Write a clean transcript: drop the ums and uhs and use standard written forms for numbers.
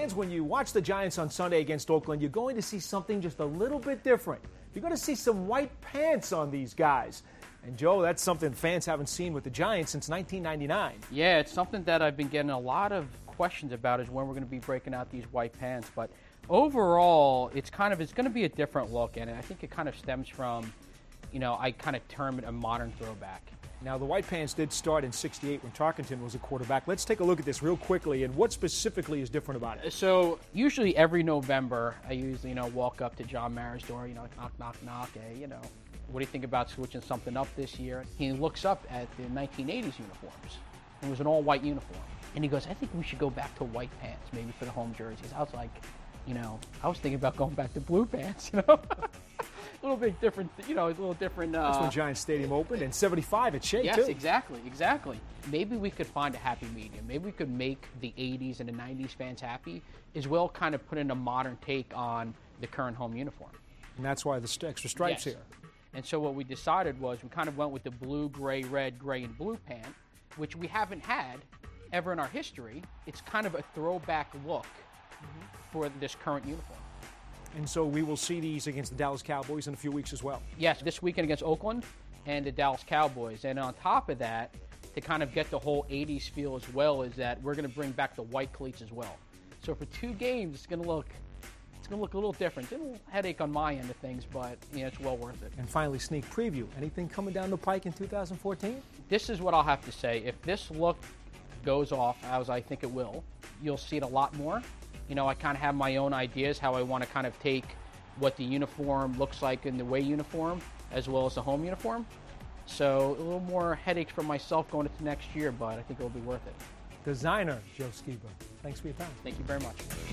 fans, when you watch the Giants on Sunday against Oakland, you're going to see something just a little bit different. You're going to see some white pants on these guys. And, Joe, that's something fans haven't seen with the Giants since 1999. Yeah, it's something that I've been getting a lot of questions about is when we're going to be breaking out these white pants. But overall, it's going to be a different look, and I think it kind of stems from, I kind of term it a modern throwback. Now, the white pants did start in '68 when Tarkenton was a quarterback. Let's take a look at this real quickly and what specifically is different about it. So usually every November, I usually, walk up to John Mara's door, knock, knock, knock, hey, what do you think about switching something up this year? He looks up at the 1980s uniforms. It was an all-white uniform. And he goes, I think we should go back to white pants, maybe for the home jerseys. I was like, I was thinking about going back to blue pants, A little bit different, a little different. That's when Giants Stadium opened, and '75 at Shea, yes, too. Yes, exactly. Maybe we could find a happy medium. Maybe we could make the 80s and the 90s fans happy, as well kind of put in a modern take on the current home uniform. And that's why the extra stripes yes. here. And so what we decided was we kind of went with the blue, gray, red, gray, and blue pant, which we haven't had ever in our history. It's kind of a throwback look for this current uniform. And so we will see these against the Dallas Cowboys in a few weeks as well. Yes, this weekend against Oakland and the Dallas Cowboys. And on top of that, to kind of get the whole 80s feel as well, is that we're going to bring back the white cleats as well. So for 2 games, it's going to look a little different. It's a little headache on my end of things, but it's well worth it. And finally, sneak preview. Anything coming down the pike in 2014? This is what I'll have to say. If this look goes off, as I think it will, you'll see it a lot more. I kind of have my own ideas how I want to kind of take what the uniform looks like in the away uniform as well as the home uniform. So a little more headaches for myself going into next year, but I think it'll be worth it. Designer Joe Skiba, thanks for your time. Thank you very much.